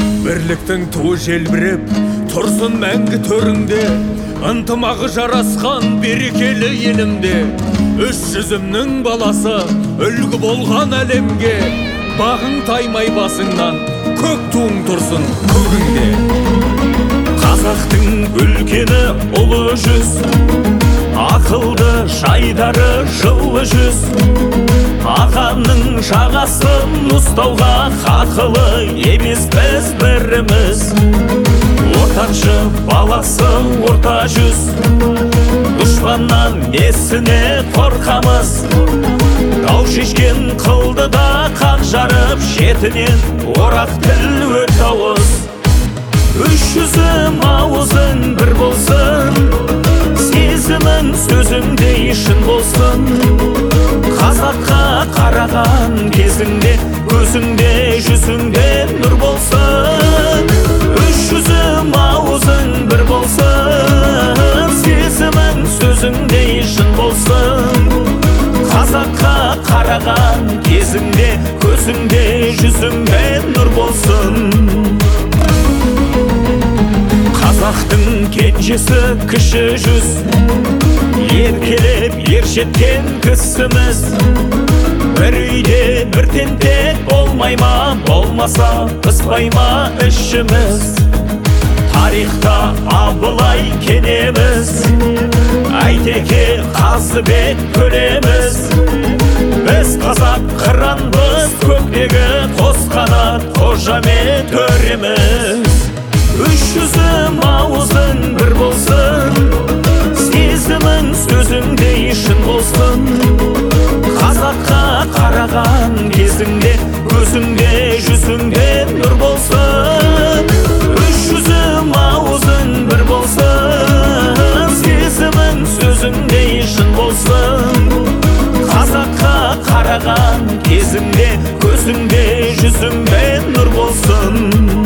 Бірліктің туы желбіреп тұрсын мәңгі төріңде, ынтымағы жарасқан берекелі елімде. Үш жүзімнің баласы үлгі болған әлемге, бағың таймай басыңнан көк туың тұрсын көгіңде. Қазақтың үлкені ұлы жүз, ақылды жайдары жылы жүз. Ағаның жағасын ұстауға хақылы емес біз біріміз. Ортаншы баласы орта жүз, дұшпаннан несіне қорқамыз. Дау шешкен қылды да қақ жарып, шетінен орақ тіл өт ауыз. Үш жүзім ауызың бір болсын, сезімің сөзіңдей шын болсын. Қазаққа қараған кезіңде, көзіңде жүзіңде нұр болсын. Үш жүзім ауызың бір болсын, сезімің сөзіңдей шын болсын. Қазаққа қараған кезіңде, көзіңде жүзіңде нұр болсын. Қазақтың кенжесі кіші жүз, еркелеп ержеткен кісіміз. Бір үйде бір тентек болмай ма, болмаса пыспай ма ішіміз. Тарихта Абылай кенеміз, Айтеке Қазыбек көлеміз. Біз қазақ қыранбыз, көктегі қос қанат Қожамет төреміз. Үш жүзім ауызың бір болсын, сезімің сөзіңдей шын болсын. Қазаққа қараған кезіңде, көзіңде жүзіңде нұр болсын. Үш жүзім ауызың бір болсын, сезімің сөзіңдей шын болсын. Қазаққа қараған кезіңде, көзіңде жүзіңде нұр болсын.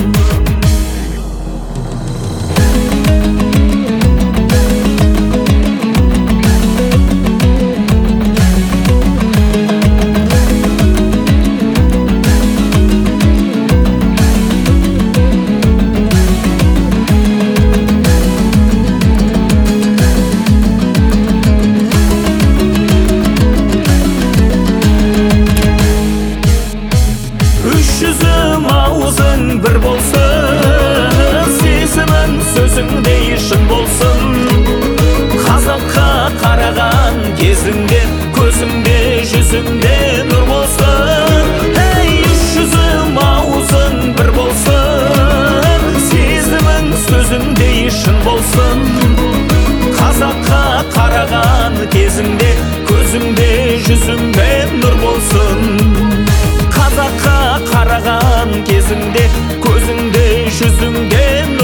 Бір болсын, сезімің сөзіңдей шын болсын. Қазаққа қараған кезіңде, көзіңде жүзіңде нұр болсын. Үш жүзім ауызың бір болсын, сезімің сөзіңдей шын болсын. Қазаққа қараған кезіңде, көзіңде жүзіңде нұр болсын. Қазаққа қараған кезіңде, көзіңде жүзіңде